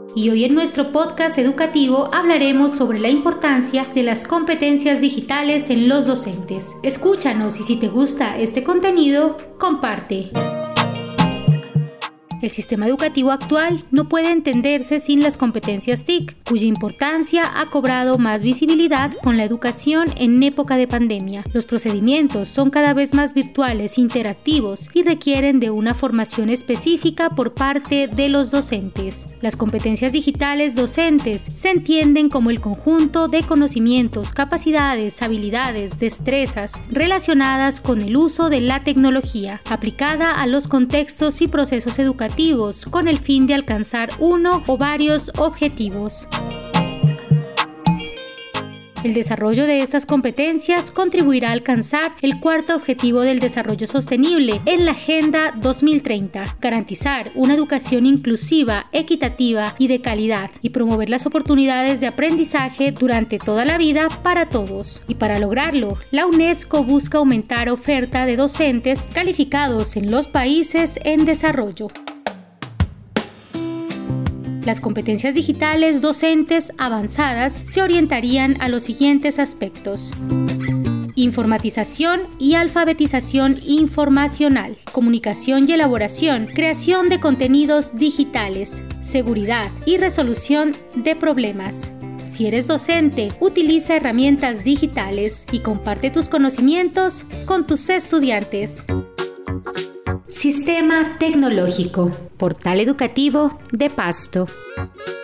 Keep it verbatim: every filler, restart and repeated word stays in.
Y hoy en nuestro podcast educativo hablaremos sobre la importancia de las competencias digitales en los docentes. Escúchanos y si te gusta este contenido, comparte. El sistema educativo actual no puede entenderse sin las competencias T I C, cuya importancia ha cobrado más visibilidad con la educación en época de pandemia. Los procedimientos son cada vez más virtuales, interactivos y requieren de una formación específica por parte de los docentes. Las competencias digitales docentes se entienden como el conjunto de conocimientos, capacidades, habilidades, destrezas relacionadas con el uso de la tecnología, aplicada a los contextos y procesos educativos con el fin de alcanzar uno o varios objetivos. El desarrollo de estas competencias contribuirá a alcanzar el cuarto objetivo del desarrollo sostenible en la Agenda dos mil treinta, garantizar una educación inclusiva, equitativa y de calidad, y promover las oportunidades de aprendizaje durante toda la vida para todos. Y para lograrlo, la UNESCO busca aumentar oferta de docentes calificados en los países en desarrollo. Las competencias digitales docentes avanzadas se orientarían a los siguientes aspectos: informatización y alfabetización informacional, comunicación y elaboración, creación de contenidos digitales, seguridad y resolución de problemas. Si eres docente, utiliza herramientas digitales y comparte tus conocimientos con tus estudiantes. Sistema Tecnológico, Portal Educativo de Pasto.